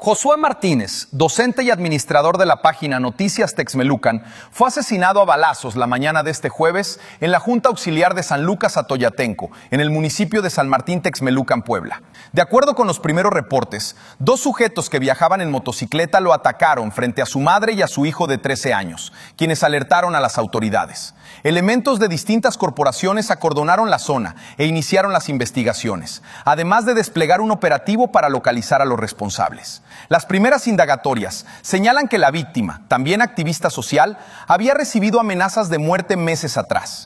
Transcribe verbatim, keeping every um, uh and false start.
Josué Martínez, docente y administrador de la página Noticias Texmelucan, fue asesinado a balazos la mañana de este jueves en la Junta Auxiliar de San Lucas Atoyatenco, en el municipio de San Martín Texmelucan, Puebla. De acuerdo con los primeros reportes, dos sujetos que viajaban en motocicleta lo atacaron frente a su madre y a su hijo de trece años, quienes alertaron a las autoridades. Elementos de distintas corporaciones acordonaron la zona e iniciaron las investigaciones, además de desplegar un operativo para localizar a los responsables. Las primeras indagatorias señalan que la víctima, también activista social, había recibido amenazas de muerte meses atrás.